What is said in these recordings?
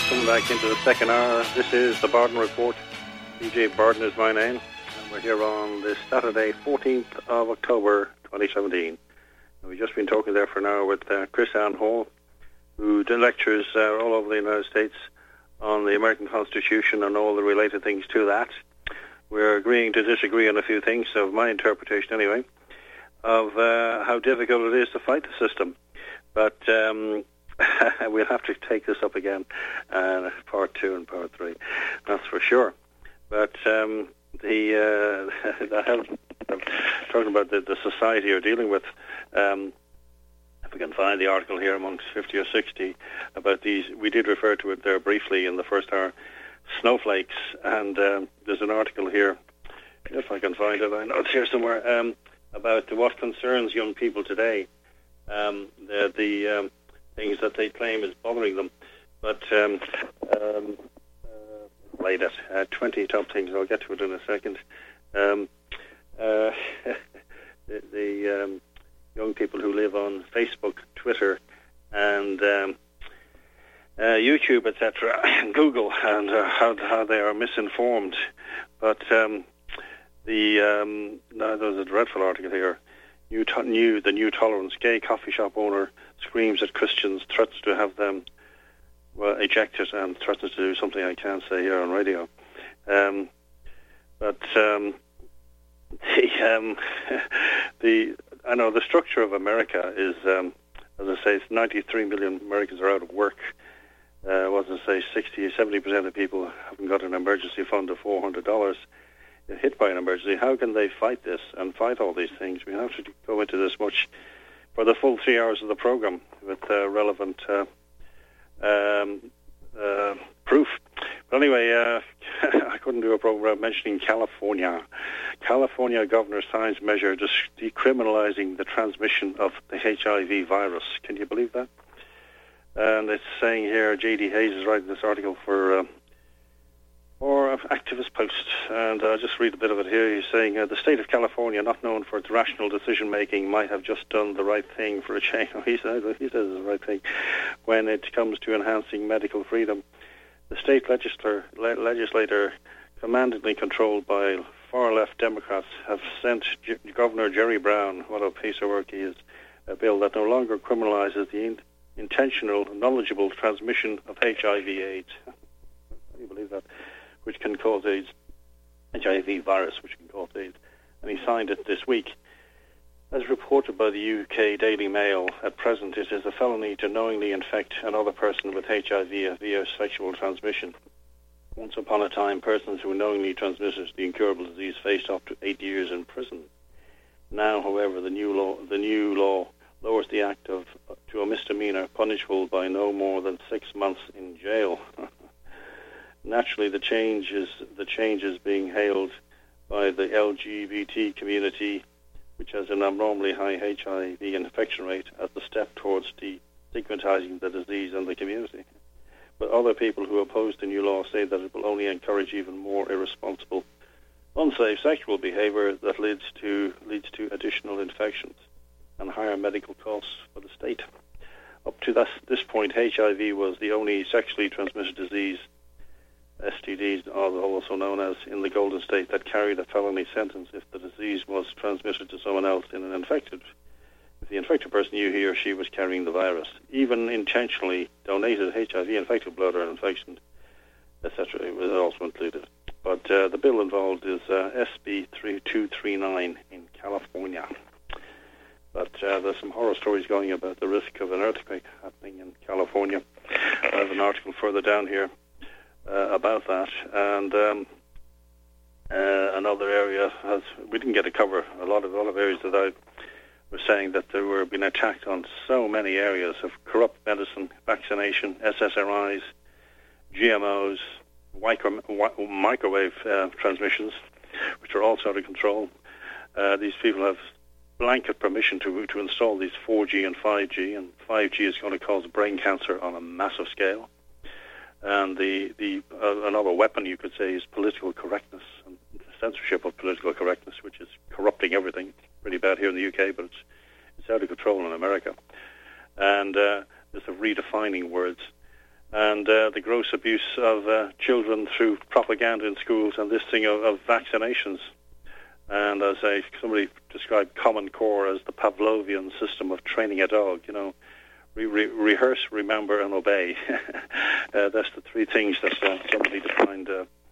Welcome back into the second hour. This is the Barden Report. DJ Barden is my name, and we're here on this Saturday, 14th of October, 2017. And we've just been talking there for an hour with Chris Ann Hall, who lectures all over the United States on the American Constitution and all the related things to that. We're agreeing to disagree on a few things, of my interpretation anyway, of how difficult it is to fight the system. But we'll have to take this up again, part 2 and part 3, that's for sure. But talking about the society you're dealing with, if we can find the article here amongst 50 or 60 about these, we did refer to it there briefly in the first hour, snowflakes, and there's an article here, if I can find it, I know it's here somewhere, about what concerns young people today, the things that they claim is bothering them. But laid it, 20 top things, I'll get to it in a second. The young people who live on Facebook, Twitter, and YouTube, etc., and Google, and how they are misinformed. But now there's a dreadful article here. The new tolerance. Gay coffee shop owner screams at Christians, threatens to have them ejected, and threatens to do something I can't say here on radio. I know the structure of America is, as I say, it's 93 million Americans are out of work. What does it say? 70% of people haven't got an emergency fund of $400. Hit by an emergency. How can they fight this and fight all these things? We have to go into this much for the full 3 hours of the program with relevant proof. But anyway, I couldn't do a program without mentioning California. California governor signs measure decriminalizing the transmission of the HIV virus. Can you believe that? And it's saying here, J.D. Hayes is writing this article for Activist Post, and I'll just read a bit of it here. He's saying, the state of California, not known for its rational decision-making, might have just done the right thing for a change. He says it's the right thing when it comes to enhancing medical freedom. The state legislator, commandingly controlled by far-left Democrats, have sent Governor Jerry Brown, what a piece of work he is, a bill that no longer criminalizes the intentional, knowledgeable transmission of HIV/AIDS. Can you believe that? Which can cause AIDS, HIV virus, which can cause AIDS. And he signed it this week. As reported by the UK Daily Mail, at present it is a felony to knowingly infect another person with HIV via sexual transmission. Once upon a time, persons who knowingly transmitted the incurable disease faced up to 8 years in prison. Now, however, the new law lowers the act to a misdemeanor punishable by no more than 6 months in jail. Naturally, the change is being hailed by the LGBT community, which has an abnormally high HIV infection rate, as a step towards destigmatizing the disease in the community. But other people who oppose the new law say that it will only encourage even more irresponsible, unsafe sexual behavior that leads to additional infections and higher medical costs for the state. Up to this point, HIV was the only sexually transmitted disease, STDs are also known as, in the Golden State, that carried a felony sentence if the disease was transmitted to someone else if the infected person knew he or she was carrying the virus, even intentionally donated HIV-infected blood or infection, etc. It was also included. But the bill involved is SB 3239 in California. But there's some horror stories going about the risk of an earthquake happening in California. I have an article further down here about that, and another area we didn't get to cover a lot of areas that I was saying that they were being attacked on so many areas of corrupt medicine, vaccination, SSRIs, GMOs, microwave transmissions, which are also out of control. These people have blanket permission to install these 4G and 5G, and 5G is going to cause brain cancer on a massive scale. And another weapon, you could say, is political correctness and censorship of political correctness, which is corrupting everything. Pretty bad here in the UK, but it's out of control in America. And there's a redefining words. and the gross abuse of children through propaganda in schools, and this thing of vaccinations. And as somebody described Common Core as the Pavlovian system of training a dog, rehearse, remember, and obey. That's the three things that somebody defined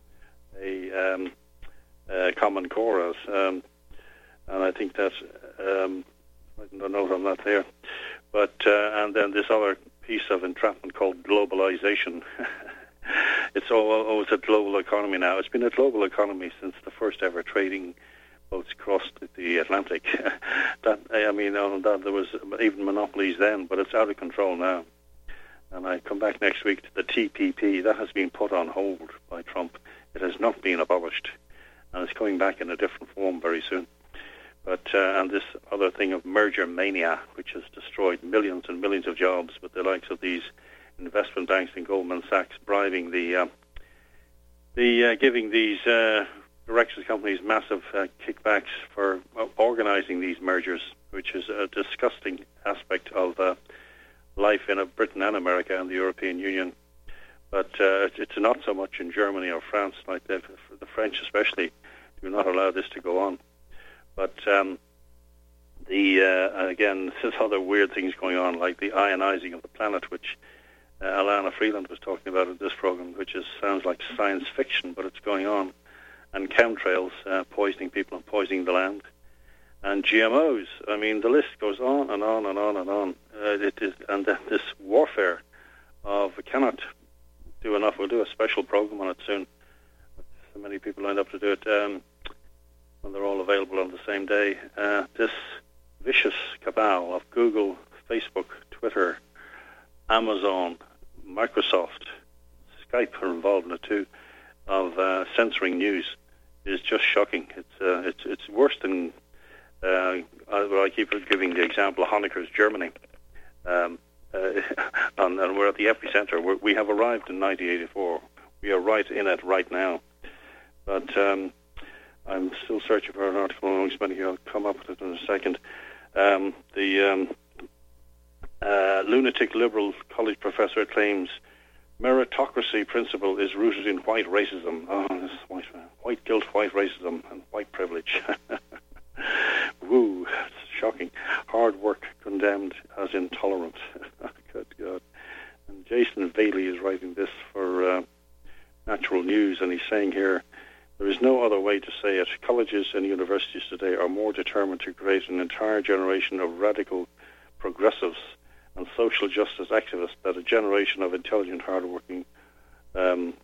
a Common Core as. And I think that's, I don't know if I'm not there. But, and then this other piece of entrapment called globalization. It's it's a global economy now. It's been a global economy since the first ever trading boats crossed the Atlantic. There was even monopolies then, but it's out of control now. And I come back next week to the TPP. That has been put on hold by Trump. It has not been abolished, and it's coming back in a different form very soon. But and this other thing of merger mania, which has destroyed millions and millions of jobs, with the likes of these investment banks and Goldman Sachs bribing giving these directors companies massive kickbacks for organising these mergers, which is a disgusting aspect of life in Britain and America and the European Union. But it's not so much in Germany or France. Like the French especially do not allow this to go on. But again, there's other weird things going on, like the ionizing of the planet, which Alana Freeland was talking about in this program, which sounds like science fiction, but it's going on. And chemtrails poisoning people and poisoning the land. And GMOs. I mean, the list goes on and on and on and on. This warfare of we cannot do enough. We'll do a special program on it soon. So many people lined up to do it when they're all available on the same day. This vicious cabal of Google, Facebook, Twitter, Amazon, Microsoft, Skype are involved in it too, of censoring news is just shocking. It's worse than I keep giving the example of Honecker's Germany, and we're at the epicenter. We have arrived in 1984. We are right in it right now, but I'm still searching for an article amongst many. I'll come up with it in a second. The lunatic liberal college professor claims meritocracy principle is rooted in white racism. Oh, this white guilt, white racism, and white privilege. Woo, it's shocking. Hard work condemned as intolerant. Good God. And Jason Bailey is writing this for Natural News, and he's saying here, there is no other way to say it. Colleges and universities today are more determined to create an entire generation of radical progressives and social justice activists than a generation of intelligent, hard-working, than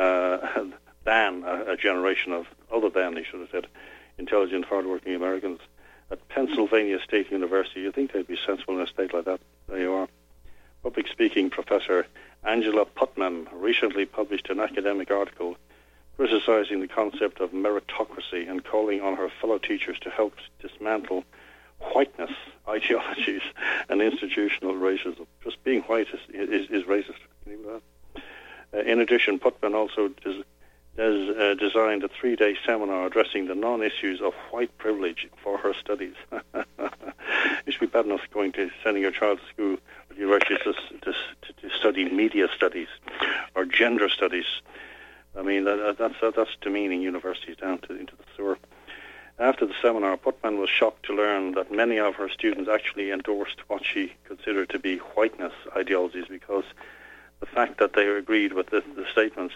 a generation of, other than, he should have said, intelligent, hard-working Americans. At Pennsylvania State University, you'd think they'd be sensible in a state like that. There you are. Public speaking professor Angela Putnam recently published an academic article criticizing the concept of meritocracy and calling on her fellow teachers to help dismantle whiteness ideologies and institutional racism. Just being white is racist. Can you believe that? In addition, Putnam also designed a 3-day seminar addressing the non-issues of white privilege for her studies. It should be bad enough sending your child to school at university to study media studies or gender studies. I mean, that's demeaning universities down into the sewer. After the seminar, Putnam was shocked to learn that many of her students actually endorsed what she considered to be whiteness ideologies, because the fact that they agreed with the statements,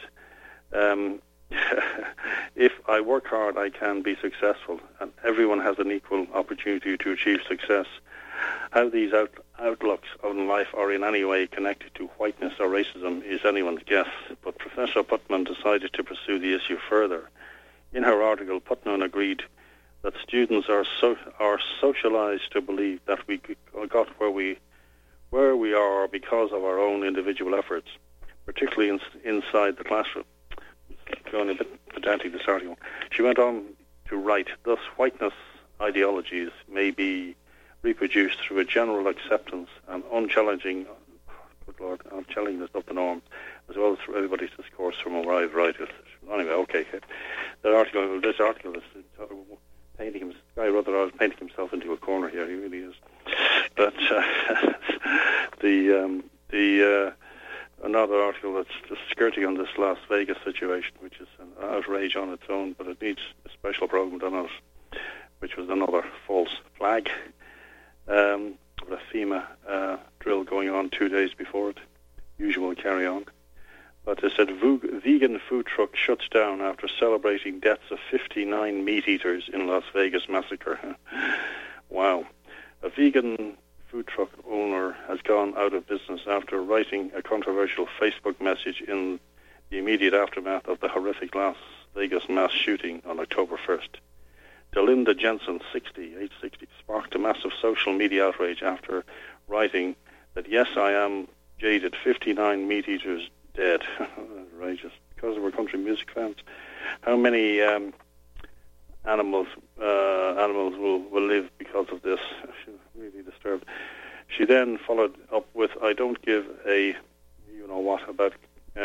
if I work hard, I can be successful, and everyone has an equal opportunity to achieve success. How these outlooks on life are in any way connected to whiteness or racism is anyone's guess, but Professor Putnam decided to pursue the issue further. In her article, Putnam agreed that students are socialized to believe that we got where we are because of our own individual efforts, particularly inside the classroom. Going a bit pedantic, this article. She went on to write, thus whiteness ideologies may be reproduced through a general acceptance and unchallenging, good Lord, unchallengingness of the norms, as well as through everybody's discourse from a wide variety. Anyway, okay. This article is painting Guy Rutherford is painting himself into a corner here. He really is. But another article that's just skirting on this Las Vegas situation, which is an outrage on its own, but it needs a special program done on it, which was another false flag. The FEMA drill going on 2 days before it, usual carry on. But they said vegan food truck shuts down after celebrating deaths of 59 meat eaters in Las Vegas massacre. Wow. A vegan food truck owner has gone out of business after writing a controversial Facebook message in the immediate aftermath of the horrific Las Vegas mass shooting on October 1st. Delinda Jensen, 60, sparked a massive social media outrage after writing that, yes, I am jaded, 59 meat eaters dead. Outrageous. Because we're country music fans. How many animals will live because of this? She's really disturbed. She then followed up with, I don't give a you-know-what about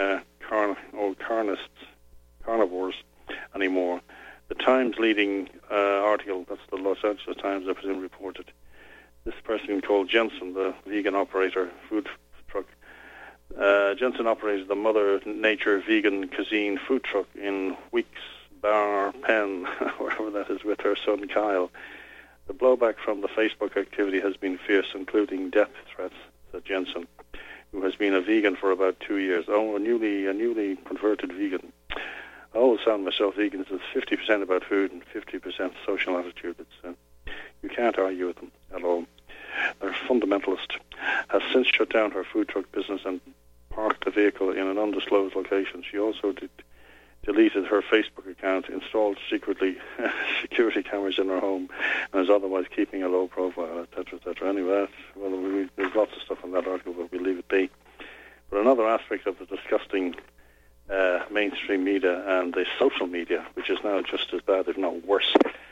carnivores anymore. The Times leading article, that's the Los Angeles Times, I presume, reported this person called Jensen, the vegan operator, food truck. Jensen operated the Mother Nature Vegan Cuisine food truck in Weeks Bar Pen, wherever that is, with her son Kyle. The blowback from the Facebook activity has been fierce, including death threats, said Jensen, who has been a vegan for about 2 years. Oh, a newly converted vegan. I always found myself vegan. It's 50% about food and 50% social attitude. You can't argue with them at all. They're fundamentalist. Has since shut down her food truck business and parked the vehicle in an undisclosed location. She also deleted her Facebook account, installed secretly security cameras in her home, and is otherwise keeping a low profile, etc., etc. Anyway, there's lots of stuff in that article, but we'll leave it be. But another aspect of the disgusting mainstream media and the social media, which is now just as bad, if not worse.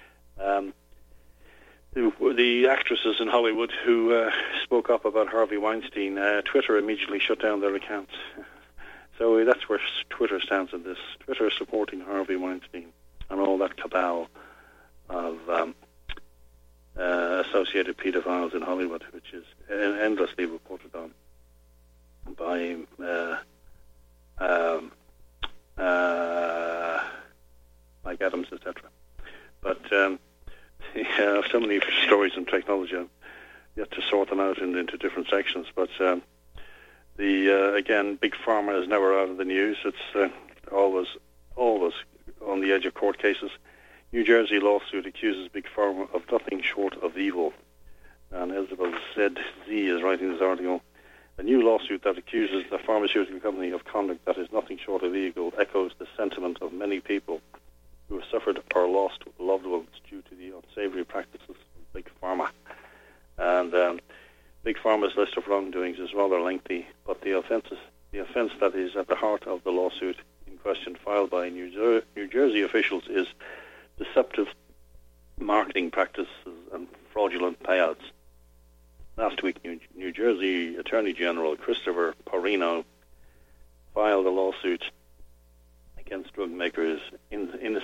The actresses in Hollywood who spoke up about Harvey Weinstein, Twitter immediately shut down their accounts. So that's where Twitter stands in this. Twitter is supporting Harvey Weinstein and all that cabal of associated pedophiles in Hollywood, which is endlessly reported on by Mike Adams, etc. But so many stories in technology. I've yet to sort them out into different sections. But again, Big Pharma is never out of the news. It's always on the edge of court cases. New Jersey lawsuit accuses Big Pharma of nothing short of evil. And Elizabeth Z is writing this article. A new lawsuit that accuses the pharmaceutical company of conduct that is nothing short of illegal echoes the sentiment of many people who have suffered or lost loved ones due to the unsavory practices of Big Pharma. And Big Pharma's list of wrongdoings is rather lengthy, but the offence that is at the heart of the lawsuit in question filed by New Jersey officials is deceptive marketing practices and fraudulent payouts. Last week, New Jersey Attorney General Christopher Porrino filed a lawsuit against drug makers INSYS,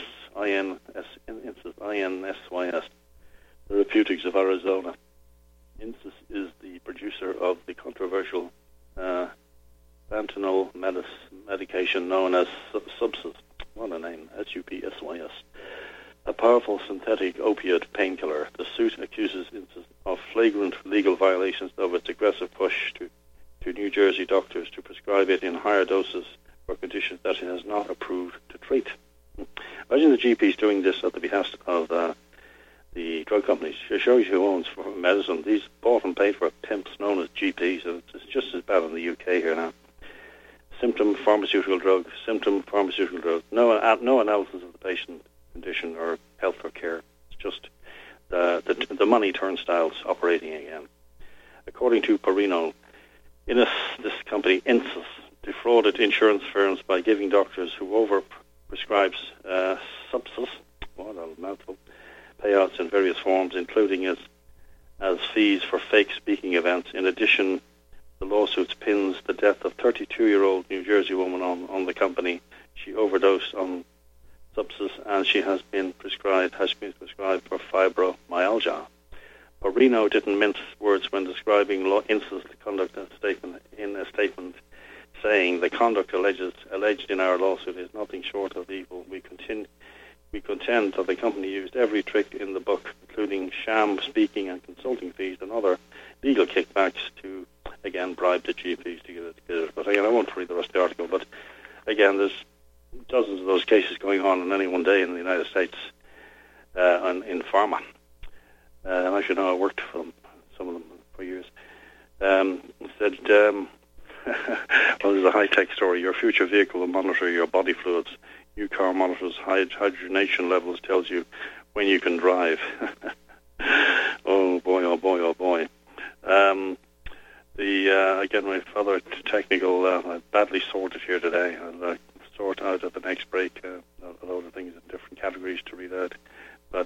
Therapeutics of Arizona. INSYS is the producer of the controversial fentanyl medication known as Subsys. What a name, SUPSYS. A powerful synthetic opioid painkiller. The suit accuses INSYS of flagrant legal violations of its aggressive push to New Jersey doctors to prescribe it in higher doses for conditions that it has not approved to treat. Imagine the GPs doing this at the behest of the drug companies. It shows you who owns medicine. These bought and paid for pimps known as GPs. It's just as bad in the UK here now. Symptom pharmaceutical drug. No analysis of the patient condition or health or care. It's just the money turnstiles operating again. According to Porrino, this company, INSYS, defrauded insurance firms by giving doctors who overprescribes Subsys, what a mouthful, payouts in various forms, including as fees for fake speaking events. In addition, the lawsuit pins the death of 32-year-old New Jersey woman on the company. She overdosed on Subsys, and she has been prescribed for fibromyalgia. Porrino didn't mince words when describing INSYS conduct in a statement, saying saying the conduct alleged in our lawsuit is nothing short of evil. We contend that the company used every trick in the book, including sham speaking and consulting fees and other legal kickbacks to, again, bribe the GPs to get it. But again, I won't read the rest of the article. But again, there's dozens of those cases going on in any one day in the United States in pharma. And I should know, I worked for some of them for years. Said, well, there's a high-tech story. Your future vehicle will monitor your body fluids. New car monitors hydrogenation levels, tells you when you can drive. Oh boy, oh boy, oh boy. Again, my other technical, I badly sorted here today. I'll sort out at the next break a load of things in different categories to read out. But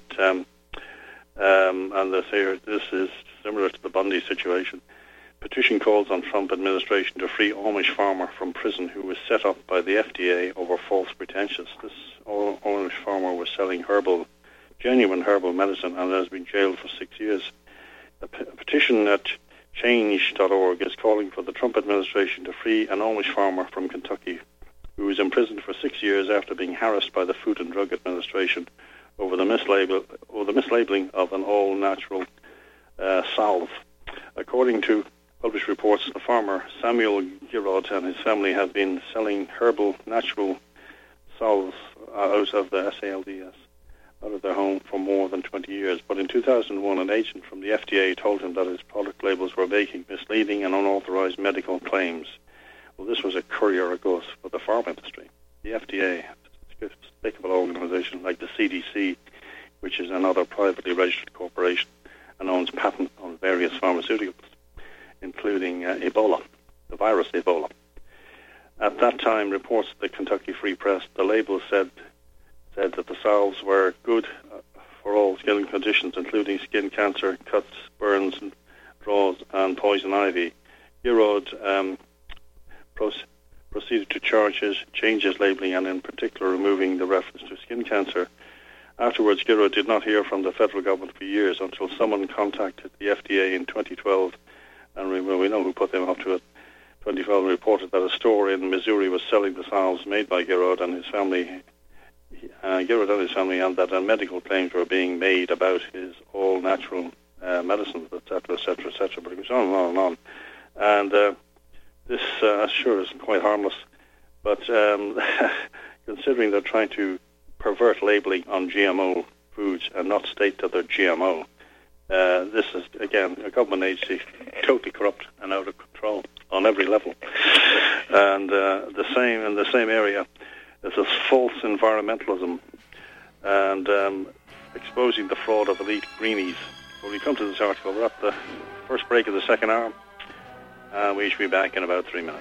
and this is similar to the Bundy situation. Petition calls on Trump administration to free Amish farmer from prison who was set up by the FDA over false pretensions. This Amish farmer was selling genuine herbal medicine and has been jailed for 6 years. A petition at change.org is calling for the Trump administration to free an Amish farmer from Kentucky who was imprisoned for 6 years after being harassed by the Food and Drug Administration over the mislabeling of an all-natural salve. According to published reports, the farmer Samuel Girod and his family have been selling herbal natural salves out of the SALDS, out of their home for more than 20 years. But in 2001, an agent from the FDA told him that his product labels were making misleading and unauthorized medical claims. Well, this was a courier of ghost for the pharma industry. The FDA, a despicable organization like the CDC, which is another privately registered corporation and owns patents on various pharmaceuticals, including Ebola, the virus Ebola. At that time, reports of the Kentucky Free Press, the label said that the salves were good for all skin conditions, including skin cancer, cuts, burns, draws, and poison ivy. Girod proceeded to change his labeling, and in particular removing the reference to skin cancer. Afterwards, Girod did not hear from the federal government for years until someone contacted the FDA in 2012, and we know who put them up to it. 2012 reported that a store in Missouri was selling the salves made by Girod and his family, and that medical claims were being made about his all-natural medicines, etc., etc., etc. But it goes on and on and on. And this, sure, is quite harmless, but considering they're trying to pervert labeling on GMO foods and not state that they're GMO, this is, again, a government agency totally corrupt and out of control on every level. And in the same area, there's this false environmentalism and exposing the fraud of elite greenies. When we come to this article, we're at the first break of the second hour, and we should be back in about 3 minutes.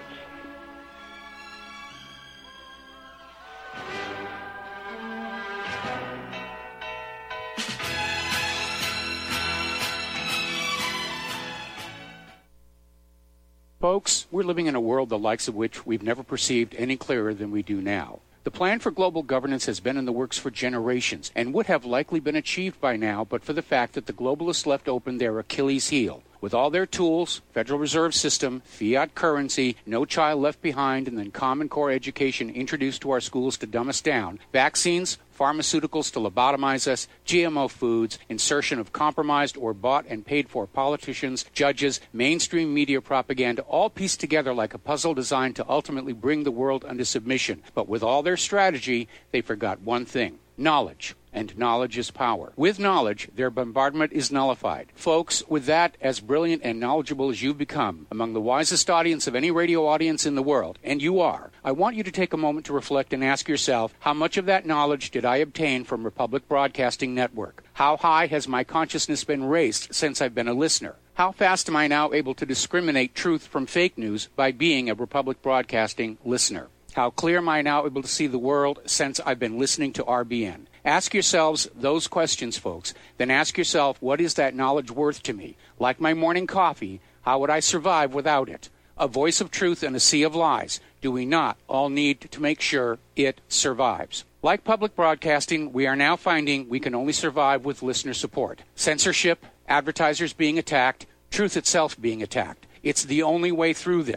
Folks, we're living in a world the likes of which we've never perceived any clearer than we do now. The plan for global governance has been in the works for generations and would have likely been achieved by now but for the fact that the globalists left open their Achilles heel. With all their tools, Federal Reserve System, fiat currency, no child left behind, and then Common Core education introduced to our schools to dumb us down, vaccines, pharmaceuticals to lobotomize us, GMO foods, insertion of compromised or bought and paid for politicians, judges, mainstream media propaganda, all pieced together like a puzzle designed to ultimately bring the world under submission. But with all their strategy, they forgot one thing: knowledge. And knowledge is power. With knowledge, their bombardment is nullified. Folks, with that, as brilliant and knowledgeable as you've become, among the wisest audience of any radio audience in the world, and you are, I want you to take a moment to reflect and ask yourself, how much of that knowledge did I obtain from Republic Broadcasting Network? How high has my consciousness been raised since I've been a listener? How fast am I now able to discriminate truth from fake news by being a Republic Broadcasting listener? How clear am I now able to see the world since I've been listening to RBN? Ask yourselves those questions, folks. Then ask yourself, what is that knowledge worth to me? Like my morning coffee, how would I survive without it? A voice of truth in a sea of lies. Do we not all need to make sure it survives? Like public broadcasting, we are now finding we can only survive with listener support. Censorship, advertisers being attacked, truth itself being attacked. It's the only way through this.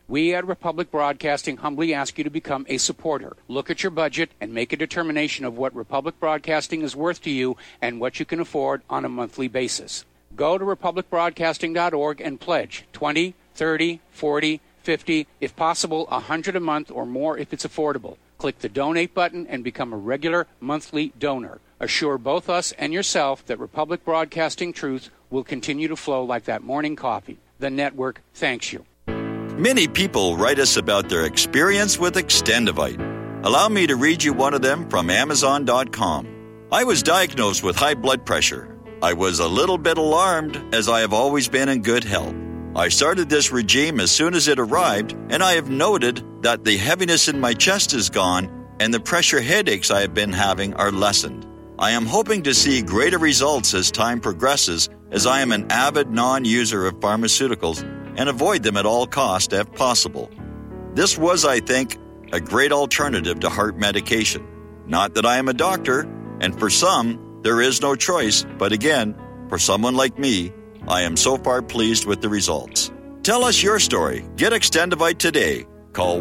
We at Republic Broadcasting humbly ask you to become a supporter. Look at your budget and make a determination of what Republic Broadcasting is worth to you and what you can afford on a monthly basis. Go to republicbroadcasting.org and pledge $20, $30, $40, $50, if possible, $100 a month or more if it's affordable. Click the donate button and become a regular monthly donor. Assure both us and yourself that Republic Broadcasting truth will continue to flow like that morning coffee. The network thanks you. Many people write us about their experience with Extendivite. Allow me to read you one of them from Amazon.com. I was diagnosed with high blood pressure. I was a little bit alarmed as I have always been in good health. I started this regime as soon as it arrived, and I have noted that the heaviness in my chest is gone and the pressure headaches I have been having are lessened. I am hoping to see greater results as time progresses, as I am an avid non-user of pharmaceuticals and avoid them at all costs if possible. This was, I think, a great alternative to heart medication. Not that I am a doctor, and for some, there is no choice, but again, for someone like me, I am so far pleased with the results. Tell us your story. Get Extendivite today. Call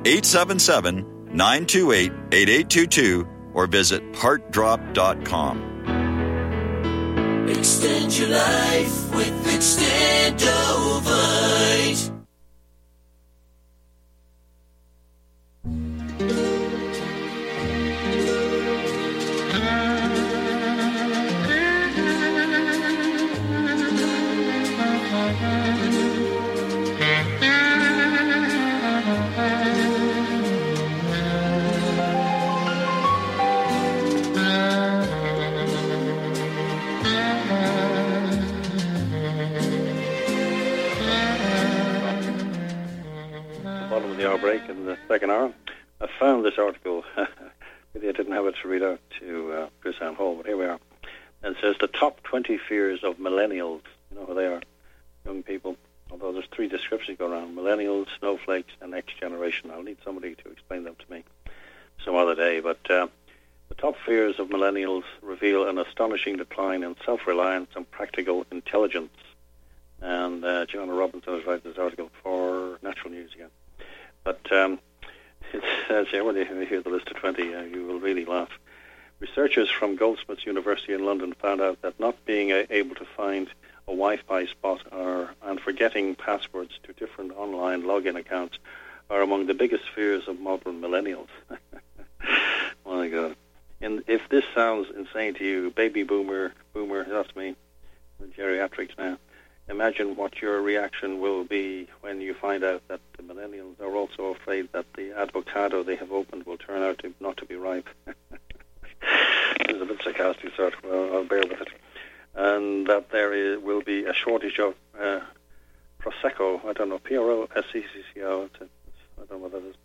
1-877-928-8822 or visit heartdrop.com. Extend your life with Extendovite. The hour break in the second hour. I found this article. Maybe I didn't have it to read out to Chris Ann Hall, but here we are. And it says the top 20 fears of millennials. You know who they are? Young people. Although there's 3 descriptions go around: millennials, snowflakes, and next generation. I'll need somebody to explain them to me some other day. But the top fears of millennials reveal an astonishing decline in self-reliance and practical intelligence. And Joanna Robinson is writing this article for Natural News again. But it says here, when you hear the list of 20, you will really laugh. Researchers from Goldsmiths University in London found out that not being able to find a Wi-Fi spot and forgetting passwords to different online login accounts are among the biggest fears of modern millennials. My God. And if this sounds insane to you, baby boomer, that's me, geriatrics now, imagine what your reaction will be when you find out that the millennials are also afraid that the avocado they have opened will turn out not to be ripe. It's a bit sarcastic, sort of. I'll bear with it. And that there will be a shortage of Prosecco. I don't know, Prosecco. I don't know what that is.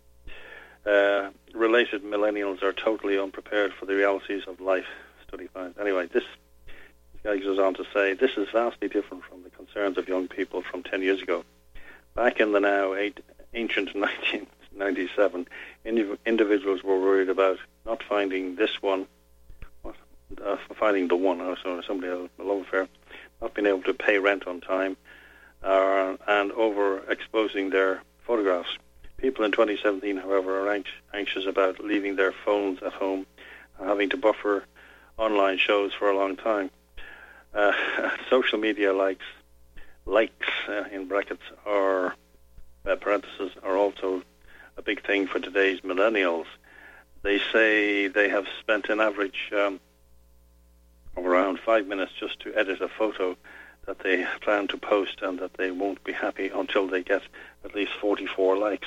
Related millennials are totally unprepared for the realities of life, study finds. Anyway, this guy goes on to say, this is vastly different from the concerns of young people from 10 years ago. Back in the now ancient 1997, individuals were worried about not finding this one, finding the one, somebody else, a love affair, not being able to pay rent on time, and overexposing their photographs. People in 2017, however, are anxious about leaving their phones at home and having to buffer online shows for a long time. Social media likes in brackets or parentheses are also a big thing for today's millennials. They say they have spent an average of around 5 minutes just to edit a photo that they plan to post, and that they won't be happy until they get at least 44 likes.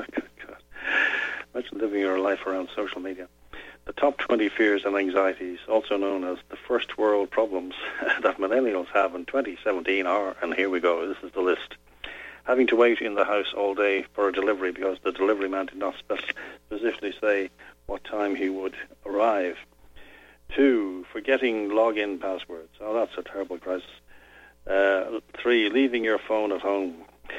Imagine living your life around social media. The top 20 fears and anxieties, also known as the first world problems that millennials have in 2017 are, and here we go, this is the list. Having to wait in the house all day for a delivery because the delivery man did not specifically say what time he would arrive. 2, forgetting login passwords. Oh, that's a terrible crisis. 3, leaving your phone at home.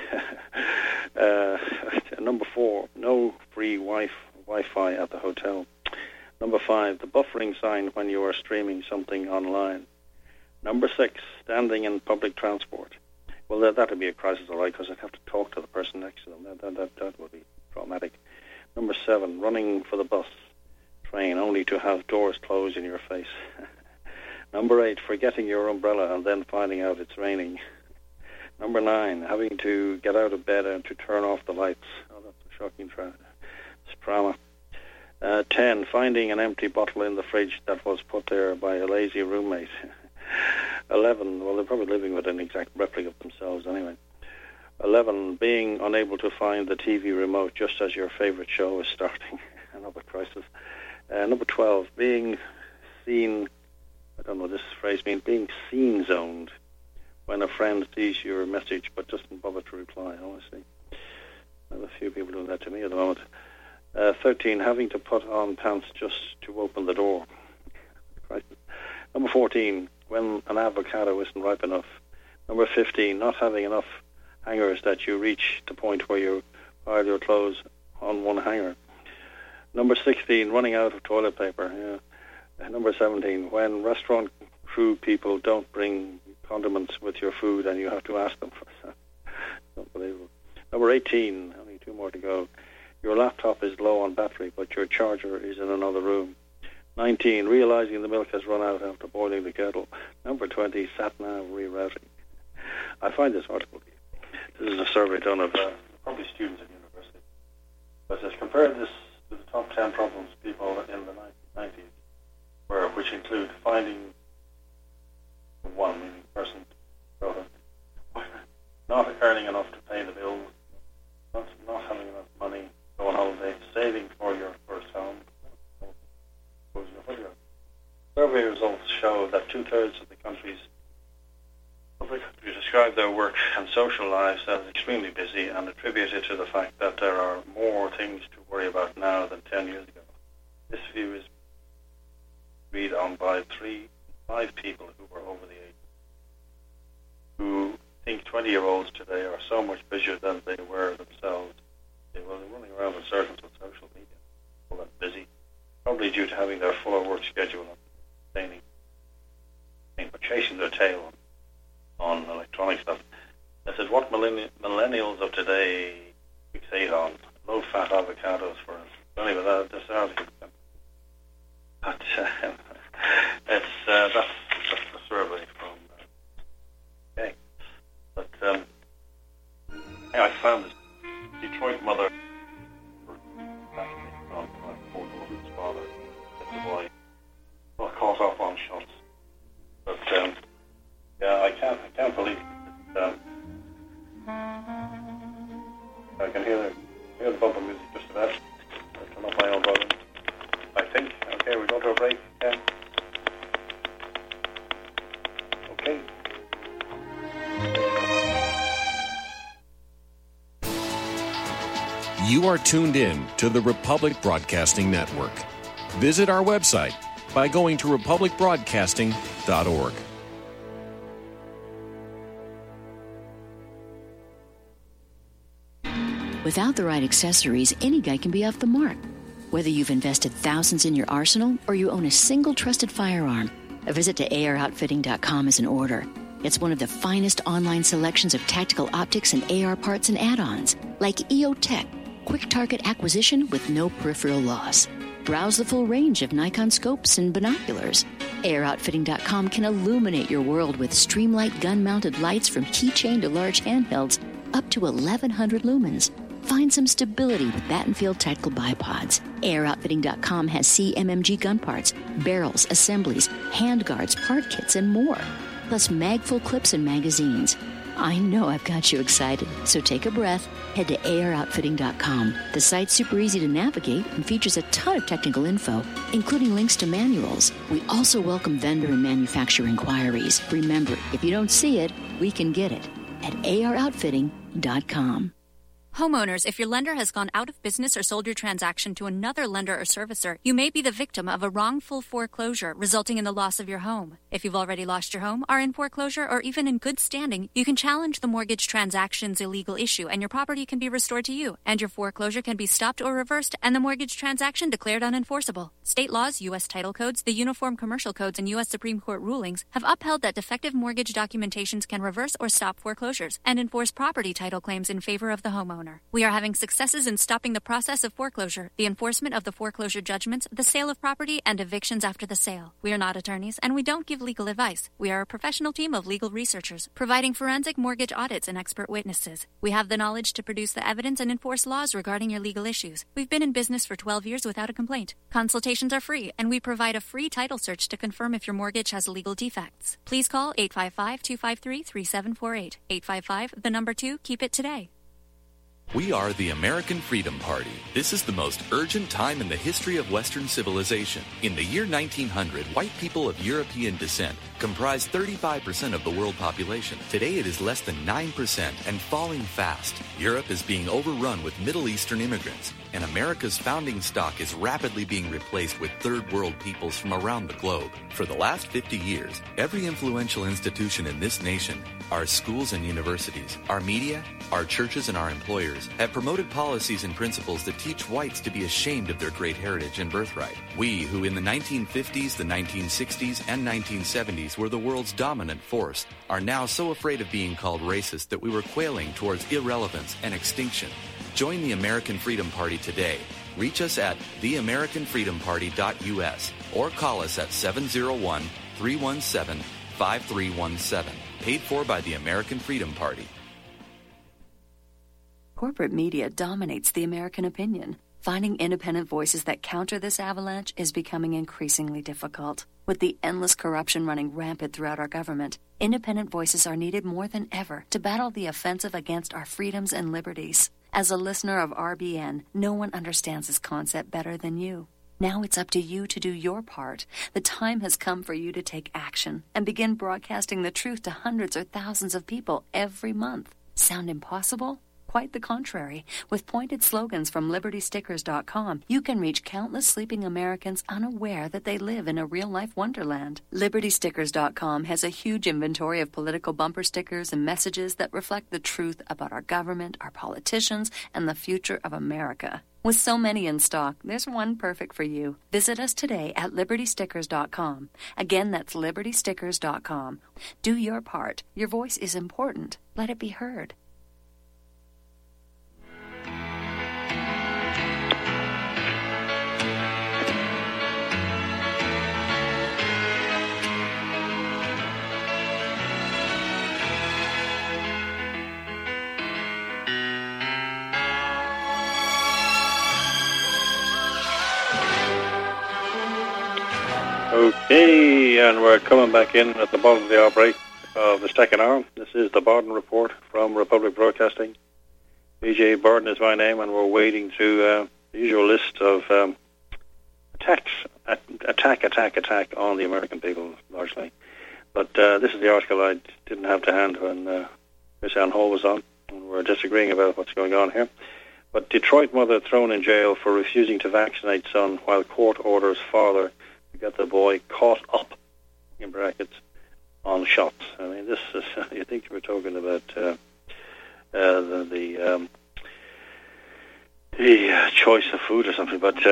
Number 4, no free Wi-Fi at the hotel. Number 5, the buffering sign when you are streaming something online. Number 6, standing in public transport. Well, that would be a crisis, all right, because I'd have to talk to the person next to them. That would be traumatic. Number 7, running for the bus, train, only to have doors closed in your face. Number 8, forgetting your umbrella and then finding out it's raining. Number 9, having to get out of bed and to turn off the lights. Oh, that's a shocking drama. 10, finding an empty bottle in the fridge that was put there by a lazy roommate. 11, well, they're probably living with an exact replica of themselves anyway. 11, being unable to find the TV remote just as your favorite show is starting. Another crisis. Number 12, being seen, I don't know what this phrase means, being scene zoned when a friend sees your message but doesn't bother to reply. Honestly, I have a few people doing that to me at the moment. 13, having to put on pants just to open the door. Crisis. Number 14, when an avocado isn't ripe enough. Number 15, not having enough hangers that you reach the point where you pile your clothes on one hanger. Number 16, running out of toilet paper. Yeah. Number 17, when restaurant crew people don't bring condiments with your food and you have to ask them for that. Unbelievable. Number 18, only 2 more to go. Your laptop is low on battery, but your charger is in another room. 19, realizing the milk has run out after boiling the kettle. Number 20, sat-nav rerouting. I find this article. This is a survey done of probably students at university. But as compared this to the top 10 problems people in the 1990s, which include finding one, meaning person, not earning enough to pay the bills, not having enough money, go on holiday, saving for your first home. Survey results show that 2/3 of the countries describe their work and social lives as extremely busy and attribute it to the fact that there are more things to worry about now than 10 years ago. This view is agreed on by 5 people who were over the age, who think 20-year-olds today are so much busier than they were themselves. They were running around in circles with social media, all that busy, probably due to having their full work schedule but chasing their tail on electronic stuff. I said, what millennials of today fixate on? Low-fat avocados for us. Anyway, that's out of here. But it's that's the survey from. Okay, but I found this Detroit mother on his father, the boy, got caught up on shots. But yeah, I can't believe it. I can hear the bumper music just about. I turn off my own volume, I think. Okay, we're going to a break. Yeah. Okay. You are tuned in to the Republic Broadcasting Network. Visit our website by going to republicbroadcasting.org. Without the right accessories, any guy can be off the mark. Whether you've invested thousands in your arsenal or you own a single trusted firearm, a visit to AROutfitting.com is in order. It's one of the finest online selections of tactical optics and AR parts and add-ons, like EOTech, quick target acquisition with no peripheral loss. Browse the full range of Nikon scopes and binoculars. AROutfitting.com can illuminate your world with Streamlight gun-mounted lights from keychain to large handhelds, up to 1,100 lumens. Find some stability with Battenfield Tactical Bipods. AROutfitting.com has CMMG gun parts, barrels, assemblies, handguards, part kits, and more. Plus mag-full clips and magazines. I know I've got you excited, so take a breath. Head to AROutfitting.com. The site's super easy to navigate and features a ton of technical info, including links to manuals. We also welcome vendor and manufacturer inquiries. Remember, if you don't see it, we can get it at AROutfitting.com. Homeowners, if your lender has gone out of business or sold your transaction to another lender or servicer, you may be the victim of a wrongful foreclosure, resulting in the loss of your home. If you've already lost your home, are in foreclosure, or even in good standing, you can challenge the mortgage transaction's illegal issue, and your property can be restored to you, and your foreclosure can be stopped or reversed, and the mortgage transaction declared unenforceable. State laws, U.S. title codes, the Uniform Commercial Codes, and U.S. Supreme Court rulings have upheld that defective mortgage documentations can reverse or stop foreclosures and enforce property title claims in favor of the homeowner. We are having successes in stopping the process of foreclosure, the enforcement of the foreclosure judgments, the sale of property, and evictions after the sale. We are not attorneys, and we don't give legal advice. We are a professional team of legal researchers, providing forensic mortgage audits and expert witnesses. We have the knowledge to produce the evidence and enforce laws regarding your legal issues. We've been in business for 12 years without a complaint. Consultations are free, and we provide a free title search to confirm if your mortgage has legal defects. Please call 855-253-3748. 855, keep it today. We are the American Freedom Party. This is the most urgent time in the history of Western civilization. In the year 1900, white people of European descent comprised 35% of the world population. Today it is less than 9% and falling fast. Europe is being overrun with Middle Eastern immigrants, and America's founding stock is rapidly being replaced with third world peoples from around the globe. For the last 50 years, every influential institution in this nation, our schools and universities, our media, our churches, and our employers have promoted policies and principles that teach whites to be ashamed of their great heritage and birthright. We, who in the 1950s, the 1960s, and 1970s were the world's dominant force, are now so afraid of being called racist that we were quailing towards irrelevance and extinction. Join the American Freedom Party today. Reach us at theamericanfreedomparty.us or call us at 701-317-5317. Paid for by the American Freedom Party. Corporate media dominates the American opinion. Finding independent voices that counter this avalanche is becoming increasingly difficult. With the endless corruption running rampant throughout our government, independent voices are needed more than ever to battle the offensive against our freedoms and liberties. As a listener of RBN, no one understands this concept better than you. Now it's up to you to do your part. The time has come for you to take action and begin broadcasting the truth to hundreds or thousands of people every month. Sound impossible? Quite the contrary. With pointed slogans from LibertyStickers.com, you can reach countless sleeping Americans unaware that they live in a real-life wonderland. LibertyStickers.com has a huge inventory of political bumper stickers and messages that reflect the truth about our government, our politicians, and the future of America. With so many in stock, there's one perfect for you. Visit us today at LibertyStickers.com. Again, that's LibertyStickers.com. Do your part. Your voice is important. Let it be heard. Okay, and we're coming back in at the bottom of the hour break of the second hour. This is the Borden Report from Republic Broadcasting. BJ Borden is my name, and we're wading through the usual list of attack on the American people, largely. But this is the article I didn't have to hand when Miss Ann Hall was on, and we're disagreeing about what's going on here. But Detroit mother thrown in jail for refusing to vaccinate son while court orders father to get the boy caught up, in brackets, on shots. I mean, this is, you think we're talking about the choice of food or something, but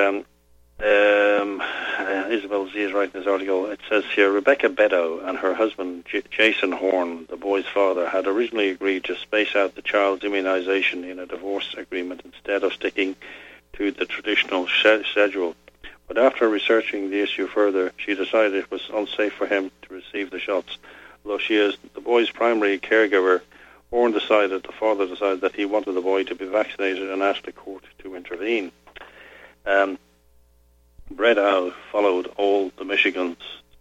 Isabel Z is writing this article. It says here, Rebecca Beddoe and her husband, Jason Horn, the boy's father, had originally agreed to space out the child's immunization in a divorce agreement instead of sticking to the traditional schedule. But after researching the issue further, she decided it was unsafe for him to receive the shots. Although she is the boy's primary caregiver, the father decided that he wanted the boy to be vaccinated and asked the court to intervene. Breda followed all the Michigan's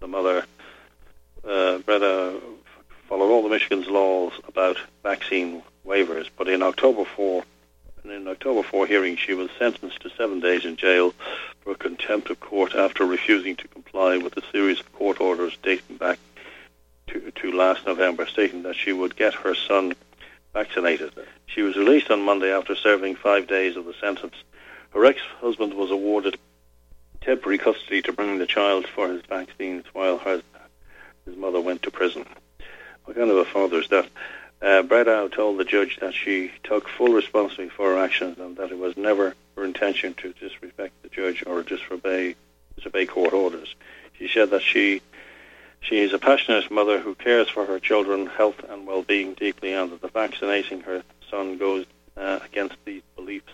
laws about vaccine waivers, but in October 4 hearing, she was sentenced to 7 days in jail for contempt of court after refusing to comply with a series of court orders dating back to last November, stating that she would get her son vaccinated. She was released on Monday after serving 5 days of the sentence. Her ex-husband was awarded temporary custody to bring the child for his vaccines while his mother went to prison. What kind of a father is that? Bredow told the judge that she took full responsibility for her actions and that it was never her intention to disrespect the judge or disobey court orders. She said that she is a passionate mother who cares for her children's health and well-being deeply, and that the vaccinating her son goes against these beliefs.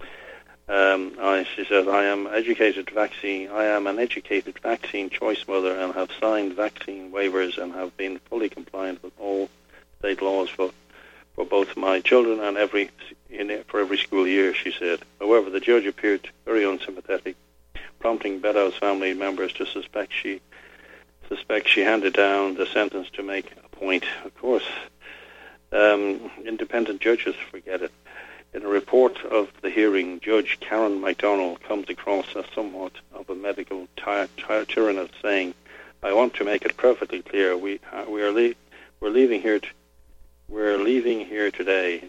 She said, I am an educated vaccine choice mother and have signed vaccine waivers and have been fully compliant with all state laws for both my children and for every school year, she said. However, the judge appeared very unsympathetic, prompting Bedow's family members to suspect she handed down the sentence to make a point. Of course, independent judges forget it. In a report of the hearing, Judge Karen MacDonald comes across as somewhat of a medical tyrannus, saying, "I want to make it perfectly clear: we're leaving here today.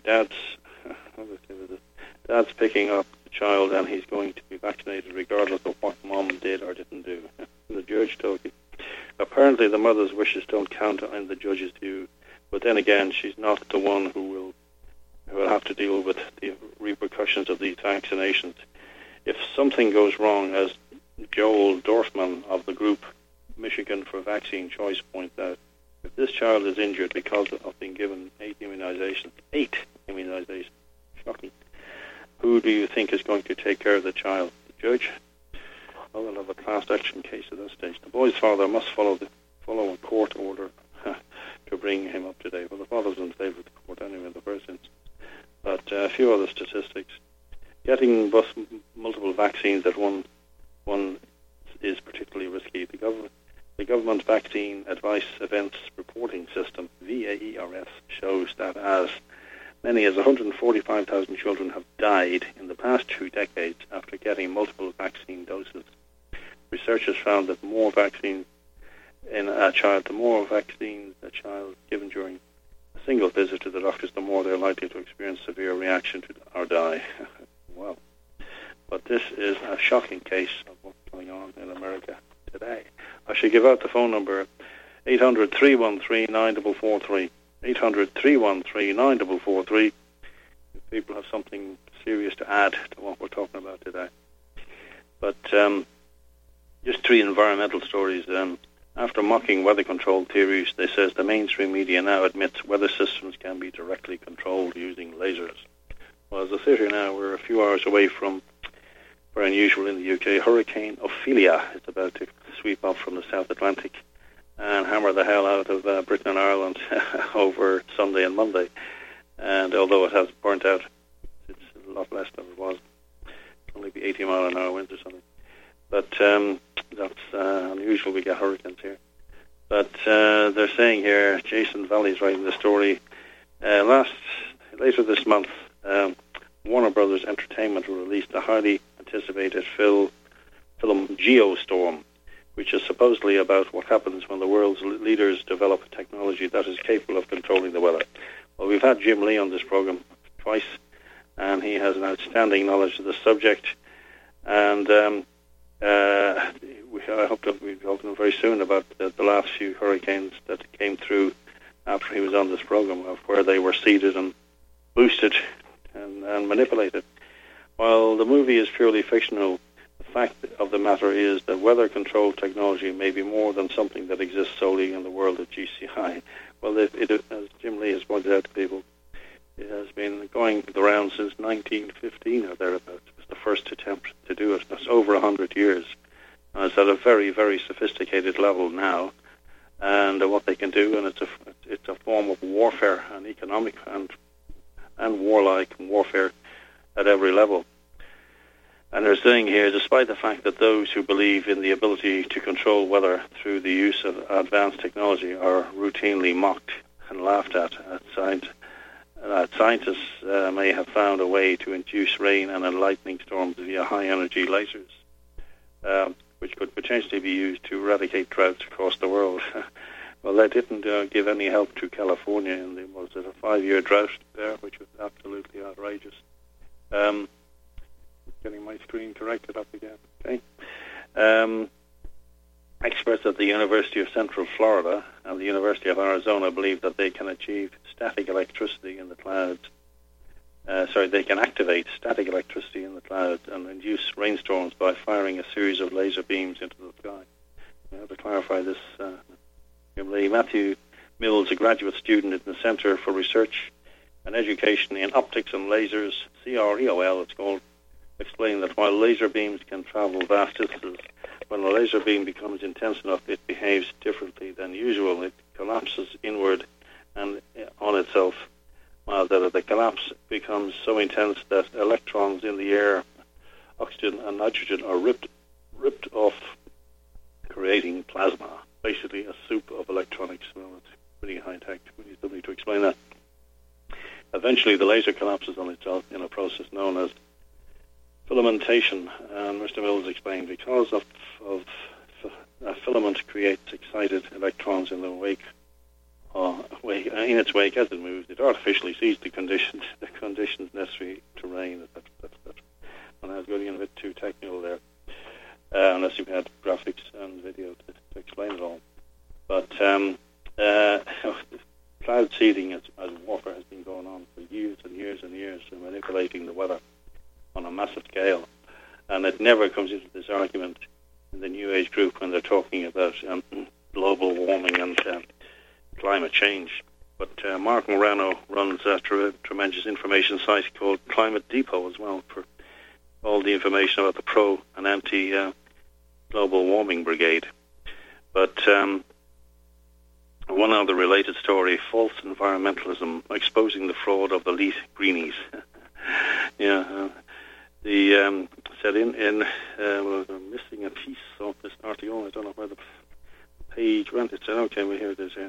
Dad's picking up the child, and he's going to be vaccinated regardless of what Mom did or didn't do." The judge told you. Apparently, the mother's wishes don't count in the judge's view, but then again, she's not the one who will have to deal with the repercussions of these vaccinations. If something goes wrong, as Joel Dorfman of the group Michigan for Vaccine Choice points out, if this child is injured because of being given 8 immunizations, shocking, who do you think is going to take care of the child? The judge? Well, they'll have a class action case at that stage. The boy's father must follow a court order to bring him up to date. Well, the father was in favour of the court anyway in the first instance. But a few other statistics. Getting multiple vaccines at one is particularly risky. The government Vaccine Advice Events Reporting System, VAERS, shows that as many as 145,000 children have died in the past 2 decades after getting multiple vaccine doses. Researchers found that the more vaccines a child given during a single visit to the doctors, the more they're likely to experience severe reaction to or die. Well, but this is a shocking case of what's going on in America today. I should give out the phone number, 800-313-9443. 800-313-9443. If people have something serious to add to what we're talking about today. But just 3 environmental stories. After mocking weather control theories, they says the mainstream media now admits weather systems can be directly controlled using lasers. Well, as I sit here now, we're a few hours away from, very unusual in the UK, Hurricane Ophelia is about to sweep up from the South Atlantic and hammer the hell out of Britain and Ireland over Sunday and Monday. And although it has burnt out, it's a lot less than it was. It'll only be 80-mile-an-hour winds or something. But that's unusual. We get hurricanes here. But they're saying here, Jason Valley's writing the story, later this month, Warner Brothers Entertainment will release the highly anticipated film Geostorm, which is supposedly about what happens when the world's leaders develop a technology that is capable of controlling the weather. Well, we've had Jim Lee on this program twice, and he has an outstanding knowledge of the subject. And I hope that we'll talk to him very soon about the last few hurricanes that came through after he was on this program, of where they were seeded and boosted and manipulated. While the movie is purely fictional, the fact of the matter is that weather control technology may be more than something that exists solely in the world of GCI. Well, as Jim Lee has pointed out to people, it has been going the round since 1915 or thereabouts. It was the first attempt to do it. That's over 100 years. It's at a very, very sophisticated level now, and what they can do, and it's a form of warfare, and economic and warlike warfare at every level. And they're saying here, despite the fact that those who believe in the ability to control weather through the use of advanced technology are routinely mocked and laughed at, scientists may have found a way to induce rain and lightning storms via high-energy lasers, which could potentially be used to eradicate droughts across the world. Well, they didn't give any help to California in the, was it a 5-year drought there, which was absolutely outrageous. Getting my screen corrected up again. Okay. Experts at the University of Central Florida and the University of Arizona believe that they can achieve static electricity in the clouds. They can activate static electricity in the clouds and induce rainstorms by firing a series of laser beams into the sky. I have to clarify this. Matthew Mills, a graduate student at the Center for Research and Education in Optics and Lasers, CREOL it's called, explained that while laser beams can travel vast distances, when a laser beam becomes intense enough, it behaves differently than usual. It collapses inward and on itself. The collapse becomes so intense that electrons in the air, oxygen and nitrogen, are ripped off, creating plasma. Basically a soup of electronics. Well, it's pretty high-tech. We need somebody to explain that. Eventually, the laser collapses on itself in a process known as filamentation. And Mr. Mills explained, because of a filament creates excited electrons in the wake in its wake as it moves, it artificially sees the conditions necessary to rain, etc. And I was going a bit too technical there, unless you had graphics and video to explain it all. But cloud seeding as warfare has been going on for years and years and years, and manipulating the weather on a massive scale. And it never comes into this argument in the New Age group when they're talking about global warming and climate change. But Mark Morano runs a tremendous information site called Climate Depot as well, for all the information about the pro and anti global warming brigade. But one other related story: false environmentalism exposing the fraud of elite greenies. Said I'm missing a piece of this article. I don't know where the page went. It said, okay, well, here it is.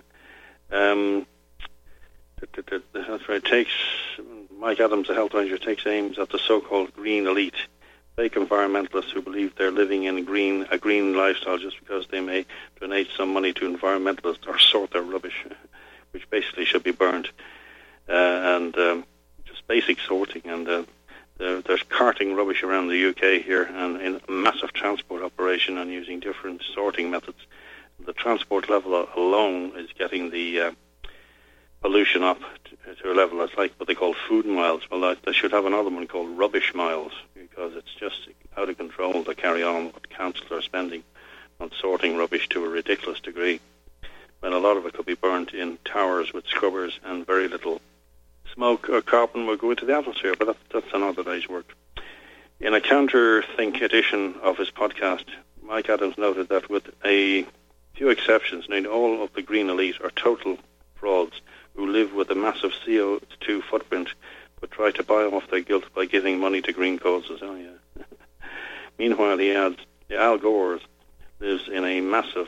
That's right. Mike Adams, the health ranger, takes aims at the so-called green elite, fake environmentalists who believe they're living in a green lifestyle just because they may donate some money to environmentalists or sort their rubbish, which basically should be burned, and just basic sorting. And there's carting rubbish around the UK here, and in a massive transport operation, and using different sorting methods. The transport level alone is getting the pollution up to a level that's like what they call food miles. Well, they should have another one called rubbish miles, because it's just out of control to carry on what councils are spending on sorting rubbish to a ridiculous degree, when a lot of it could be burnt in towers with scrubbers and very little smoke or carbon will go into the atmosphere. But that's another day's work. In a counter-think edition of his podcast, Mike Adams noted that with a few exceptions, nearly all of the green elite are total frauds who live with a massive CO2 footprint but try to buy off their guilt by giving money to green causes. Oh, yeah. Meanwhile, he adds, Al Gore lives in a massive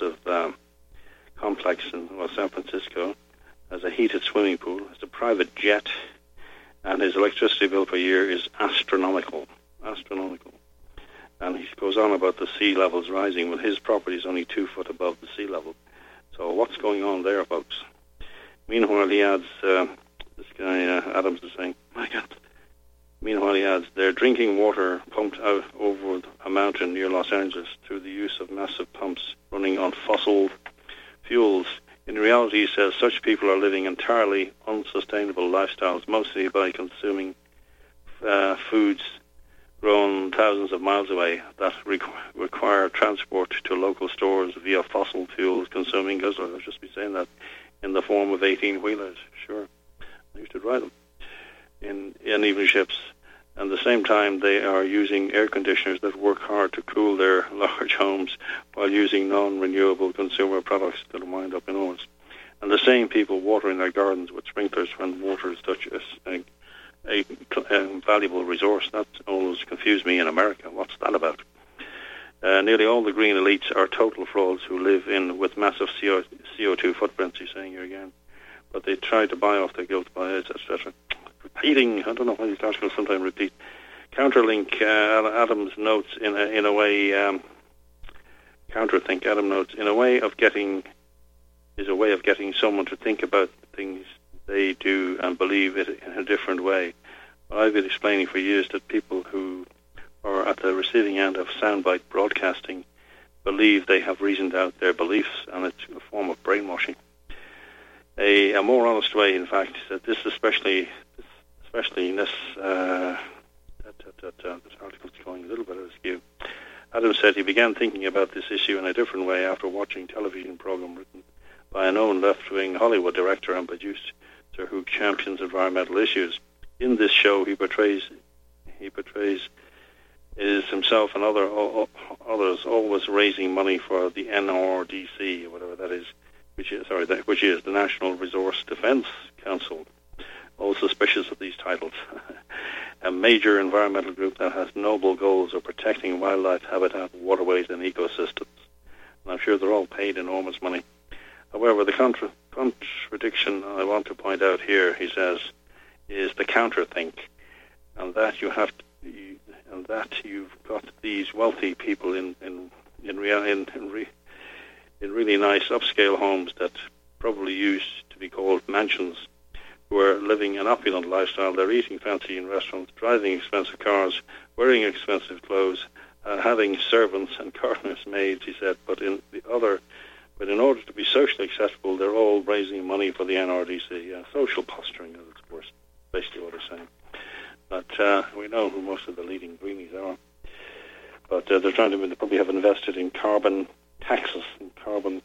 complex in San Francisco, has a heated swimming pool, has a private jet, and his electricity bill per year is astronomical. And he goes on about the sea levels rising when his property is only 2 foot above the sea level. So what's going on there, folks? Meanwhile, he adds, this guy Adams is saying, my God. Meanwhile, he adds, they're drinking water pumped out over a mountain near Los Angeles through the use of massive pumps running on fossil fuels. In reality, he says, such people are living entirely unsustainable lifestyles, mostly by consuming foods grown thousands of miles away that require transport to local stores via fossil fuels consuming goods. I'll just be saying that in the form of 18-wheelers. Sure, I used to drive them in even ships. And at the same time, they are using air conditioners that work hard to cool their large homes while using non-renewable consumer products that wind up in oils. And the same people watering their gardens with sprinklers when water is such a valuable resource. That always confused me in America. What's that about? Nearly all the green elites are total frauds who live with massive CO2 footprints, he's saying here again. But they try to buy off their guilt by it, etc. Repeating, I don't know why these articles sometimes repeat. Counterlink, Adams notes in a way, counterthink, Adam notes, in a way of getting is a way of getting someone to think about things they do and believe it in a different way. I've been explaining for years that people who are at the receiving end of soundbite broadcasting believe they have reasoned out their beliefs, and it's a form of brainwashing. A more honest way, in fact, that this especially in this this article's going a little bit askew. Adam said he began thinking about this issue in a different way after watching a television program written by a known left-wing Hollywood director and producer who champions environmental issues. In this show, he portrays is himself and others always raising money for the NRDC, or whatever that is, which is the National Resource Defence Council. All suspicious of these titles. A major environmental group that has noble goals of protecting wildlife habitat, waterways and ecosystems. And I'm sure they're all paid enormous money. However, the contradiction I want to point out here, he says, is the counterthink, and that you've got these wealthy people in really nice upscale homes that probably used to be called mansions, who are living an opulent lifestyle. They're eating fancy in restaurants, driving expensive cars, wearing expensive clothes, having servants and gardeners maids, he said. But in order to be socially acceptable, they're all raising money for the NRDC. Social posturing, of course, basically what they're saying. But we know who most of the leading greenies are. But they probably have invested in carbon taxes and carbon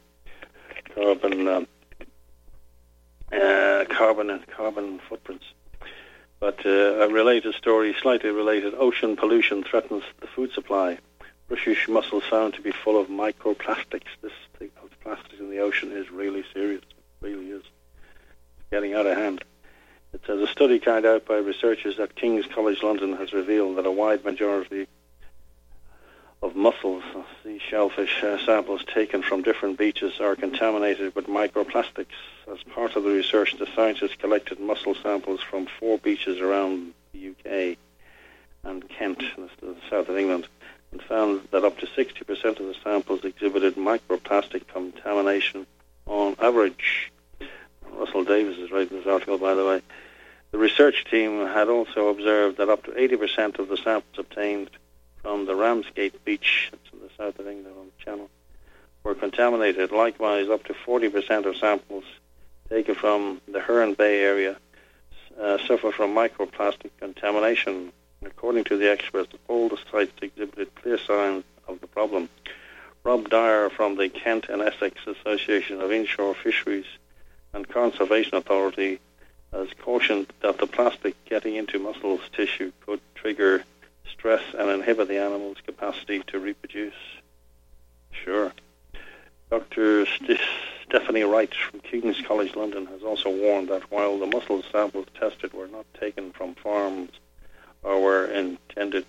footprints. But a related story, slightly related, ocean pollution threatens the food supply. British mussels found to be full of microplastics. This thing of plastic in the ocean is really serious. It really is. It's getting out of hand. It says a study carried out by researchers at King's College London has revealed that a wide majority of mussels, sea shellfish samples taken from different beaches are contaminated with microplastics. As part of the research, the scientists collected mussel samples from 4 beaches around the UK and Kent, the south of England, and found that up to 60% of the samples exhibited microplastic contamination on average. Russell Davis is writing this article, by the way. The research team had also observed that up to 80% of the samples obtained from the Ramsgate Beach, that's in the south of England on the Channel, were contaminated. Likewise, up to 40% of samples taken from the Herne Bay area suffer from microplastic contamination. According to the experts, all the sites exhibited clear signs of the problem. Rob Dyer from the Kent and Essex Association of Inshore Fisheries and Conservation Authority has cautioned that the plastic getting into mussels tissue could trigger stress and inhibit the animal's capacity to reproduce. Sure. Dr. Stephanie Wright from King's College London has also warned that while the mussel samples tested were not taken from farms or were intended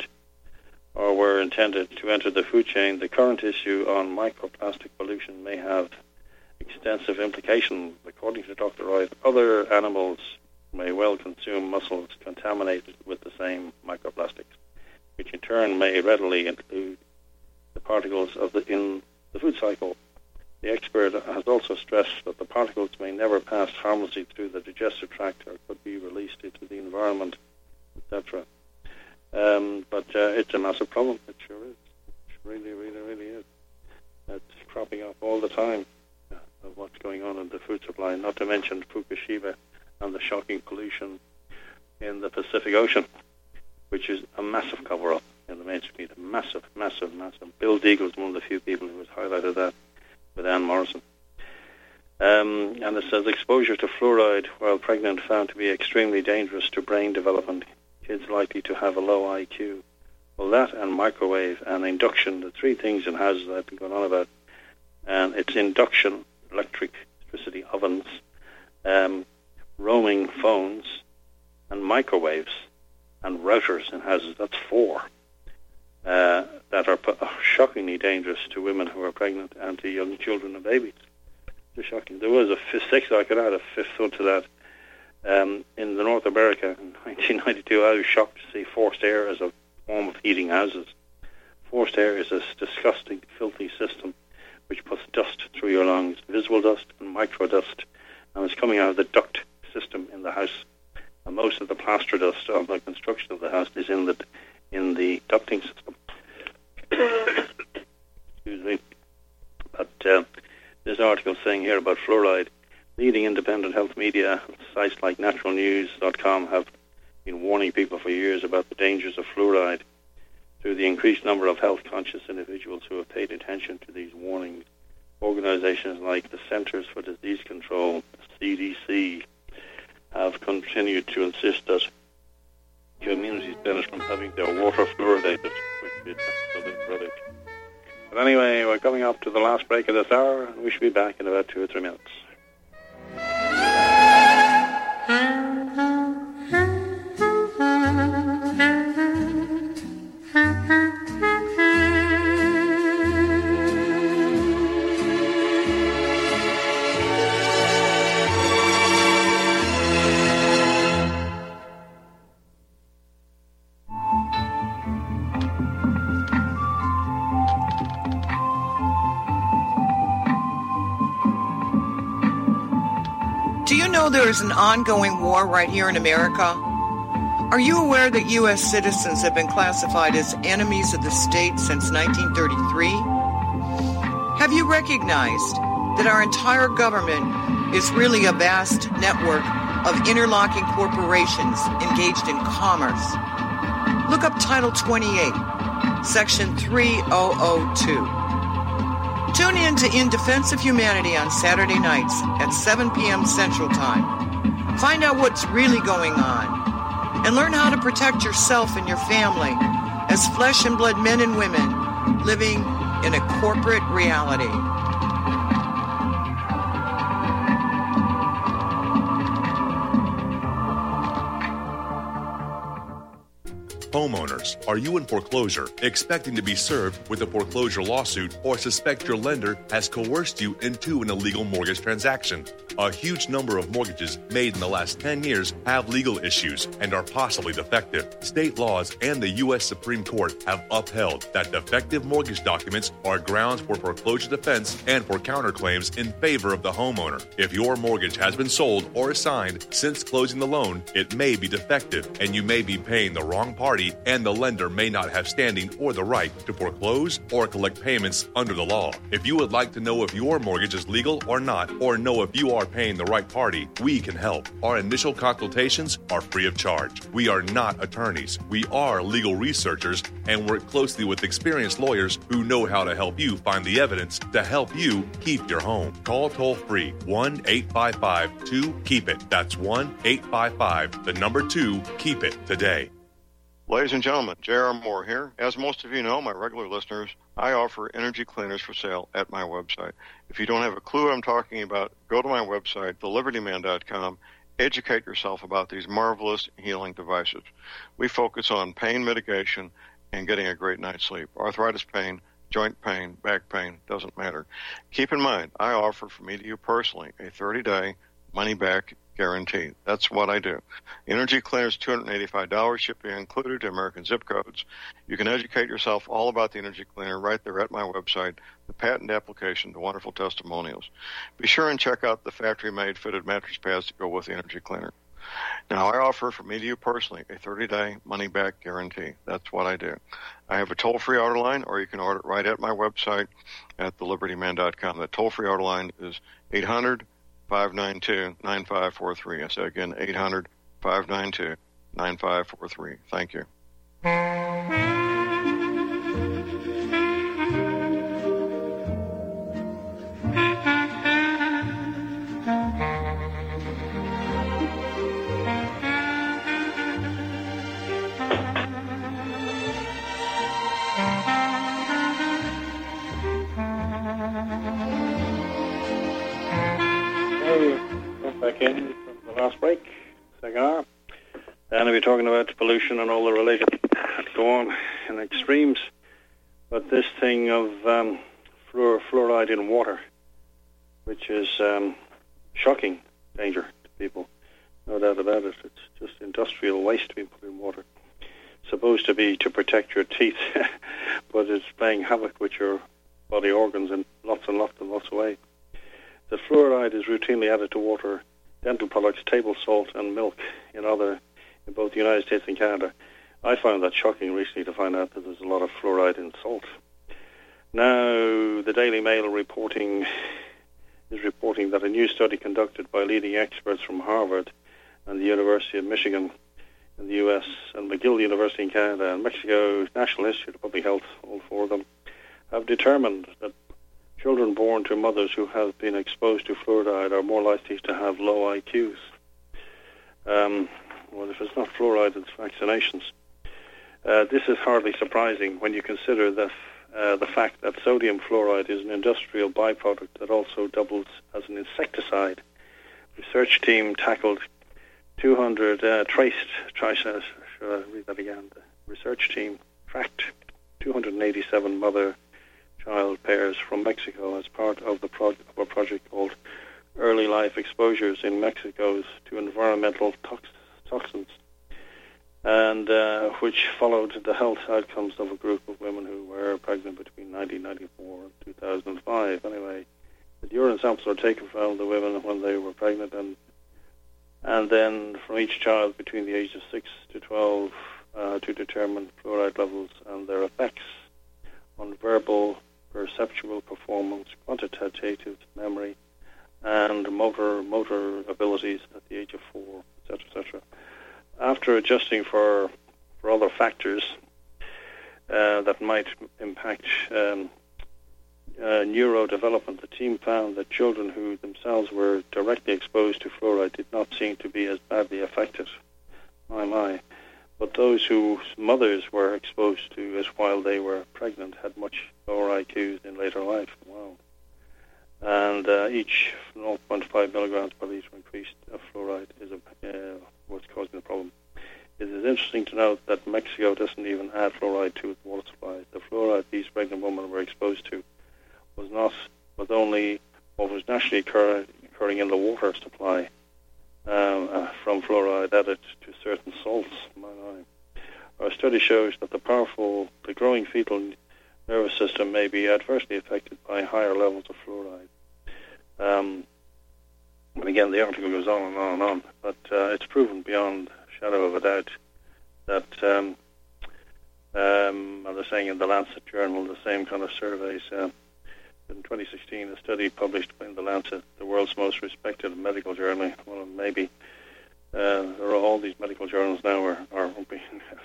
to enter the food chain, the current issue on microplastic pollution may have extensive implications. According to Dr. Wright, other animals may well consume mussels contaminated with the same microplastics, which in turn may readily include the particles in the food cycle. The expert has also stressed that the particles may never pass harmlessly through the digestive tract or could be released into the environment, etc. But it's a massive problem. It sure is. It really, really, really is. It's cropping up all the time of what's going on in the food supply, not to mention Fukushima and the shocking pollution in the Pacific Ocean, which is a massive cover-up in the mainstream media. Massive, massive, massive. Bill Deagle is one of the few people who has highlighted that with Anne Morrison. And it says exposure to fluoride while pregnant found to be extremely dangerous to brain development. Kids likely to have a low IQ. Well, that and microwave and induction, the 3 things in houses I've been going on about. And it's induction, electricity ovens, roaming phones, and microwaves, and routers in houses. That's 4 that are shockingly dangerous to women who are pregnant and to young children and babies. They're shocking. There was a 6th, I could add a 5th one to that. In the North America in 1992, I was shocked to see forced air as a form of heating houses. Forced air is a disgusting, filthy system which puts dust through your lungs, visible dust and microdust, and it's coming out of the duct system in the house. And most of the plaster dust of the construction of the house is in the ducting system. Excuse me. But this article saying here about fluoride, leading independent health media sites like naturalnews.com have been warning people for years about the dangers of fluoride. Through the increased number of health-conscious individuals who have paid attention to these warnings, organizations like the Centers for Disease Control, CDC, have continued to insist that communities benefit from having their water fluoridated, which is absolute rubbish. But anyway, we're coming up to the last break of this hour, and we should be back in about 2 or 3 minutes. There is an ongoing war right here in America. Are you aware that U.S. citizens have been classified as enemies of the state since 1933? Have you recognized that our entire government is really a vast network of interlocking corporations engaged in commerce? Look up Title 28, Section 3002. Tune in to In Defense of Humanity on Saturday nights at 7 p.m. Central Time. Find out what's really going on and learn how to protect yourself and your family as flesh and blood men and women living in a corporate reality. Homeowners, are you in foreclosure, expecting to be served with a foreclosure lawsuit, or suspect your lender has coerced you into an illegal mortgage transaction? A huge number of mortgages made in the last 10 years have legal issues and are possibly defective. State laws and the U.S. Supreme Court have upheld that defective mortgage documents are grounds for foreclosure defense and for counterclaims in favor of the homeowner. If your mortgage has been sold or assigned since closing the loan, it may be defective and you may be paying the wrong party, and the lender may not have standing or the right to foreclose or collect payments under the law. If you would like to know if your mortgage is legal or not, or know if you are paying the right party, we can help. Our initial consultations are free of charge. We are not attorneys. We are legal researchers and work closely with experienced lawyers who know how to help you find the evidence to help you keep your home. Call toll-free 1-855-2-KEEP-IT. That's 1-855-2-KEEP-IT today. Ladies and gentlemen, J.R. Moore here. As most of you know, my regular listeners, I offer energy cleaners for sale at my website. If you don't have a clue what I'm talking about, go to my website, thelibertyman.com, educate yourself about these marvelous healing devices. We focus on pain mitigation and getting a great night's sleep. Arthritis pain, joint pain, back pain, doesn't matter. Keep in mind, I offer from me to you personally a 30-day money-back guarantee. That's what I do. Energy cleaners, $285, shipping included to American zip codes. You can educate yourself all about the energy cleaner right there at my website, the patent application, the wonderful testimonials. Be sure and check out the factory-made fitted mattress pads to go with the energy cleaner. Now, I offer from me to you personally a 30-day money-back guarantee. That's what I do. I have a toll-free order line, or you can order it right at my website at thelibertyman.com. The toll-free order line is 800-592-9543. I say again, 800-592-9543. Thank you. Back in from the last break, second hour. And we'll be talking about pollution and all the related go on in extremes. But this thing of fluoride in water, which is shocking danger to people, no doubt about it. It's just industrial waste being put in water. Supposed to be to protect your teeth, but it's playing havoc with your body organs in lots and lots of ways. That fluoride is routinely added to water, dental products, table salt, and milk in both the United States and Canada. I found that shocking recently to find out that there's a lot of fluoride in salt. Now, the Daily Mail is reporting that a new study conducted by leading experts from Harvard and the University of Michigan in the U.S. and McGill University in Canada and Mexico's National Institute of Public Health, all four of them, have determined that children born to mothers who have been exposed to fluoride are more likely to have low IQs. Well, if it's not fluoride, it's vaccinations. This is hardly surprising when you consider the fact that sodium fluoride is an industrial byproduct that also doubles as an insecticide. Research team tackled 200 should I read that again? The research team tracked 287 mother-child pairs from Mexico as part of a project called Early Life Exposures in Mexico to Environmental Toxins, and which followed the health outcomes of a group of women who were pregnant between 1994 and 2005. Anyway, the urine samples were taken from the women when they were pregnant, and then from each child between the ages of 6 to 12 to determine fluoride levels and their effects on verbal, perceptual performance, quantitative memory, and motor abilities at the age of 4, etc., etc. After adjusting for other factors that might impact neurodevelopment, the team found that children who themselves were directly exposed to fluoride did not seem to be as badly affected. My. But those whose mothers were exposed to it while they were pregnant had much lower IQs in later life. Wow. And each 0.5 milligrams per liter increase of fluoride is what's causing the problem. It is interesting to note that Mexico doesn't even add fluoride to its water supplies. The fluoride these pregnant women were exposed to was only what was naturally occurring in the water supply from fluoride added to certain salts. Our study shows that the growing fetal nervous system may be adversely affected by higher levels of fluoride. And again, the article goes on and on and on, but it's proven beyond a shadow of a doubt that, they're saying in the Lancet journal, the same kind of surveys. In 2016, a study published in the Lancet, the world's most respected medical journal. Well, maybe all these medical journals now are being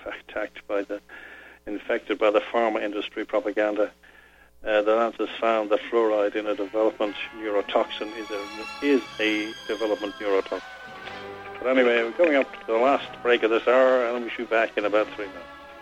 infected by the pharma industry propaganda. The Lancet found that fluoride in a development neurotoxin is a development neurotoxin. But anyway, we're coming up to the last break of this hour, and we'll be back in about 3 minutes.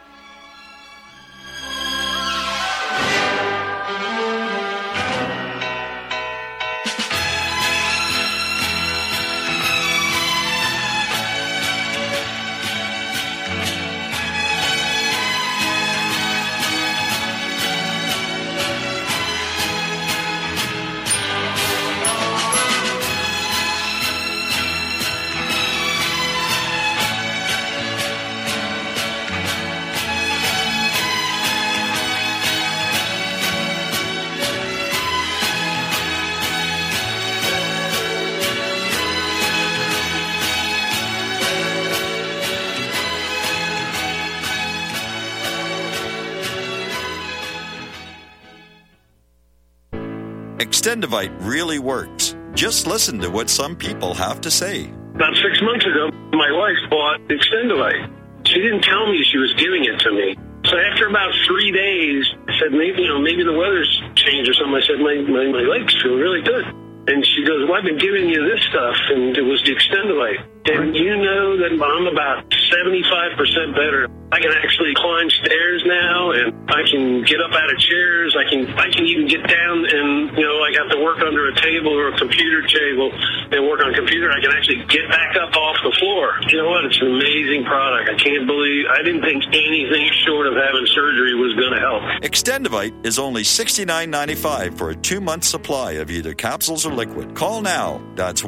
Extendivite really works. Just listen to what some people have to say. About 6 months ago, my wife bought Extendivite. She didn't tell me she was giving it to me. So after about 3 days, I said, maybe the weather's changed or something. I said, my legs feel really good. And she goes, well, I've been giving you this stuff, and it was the Extendivite. And you know that I'm about 75% better. I can actually climb stairs now, and I can get up out of chairs. I can even get down, and I got to work under a table or a computer table and work on a computer. I can actually get back up off the floor. You know what? It's an amazing product. I didn't think anything short of having surgery was going to help. Extendivite is only $69.95 for a 2-month supply of either capsules or liquid. Call now. That's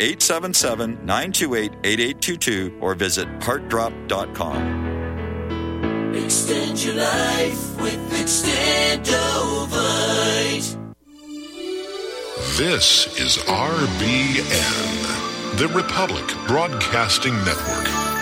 1-877-928-8822 or visit heartdrop.com. Extend your life with Extendovite. This is RBN, the Republic Broadcasting Network.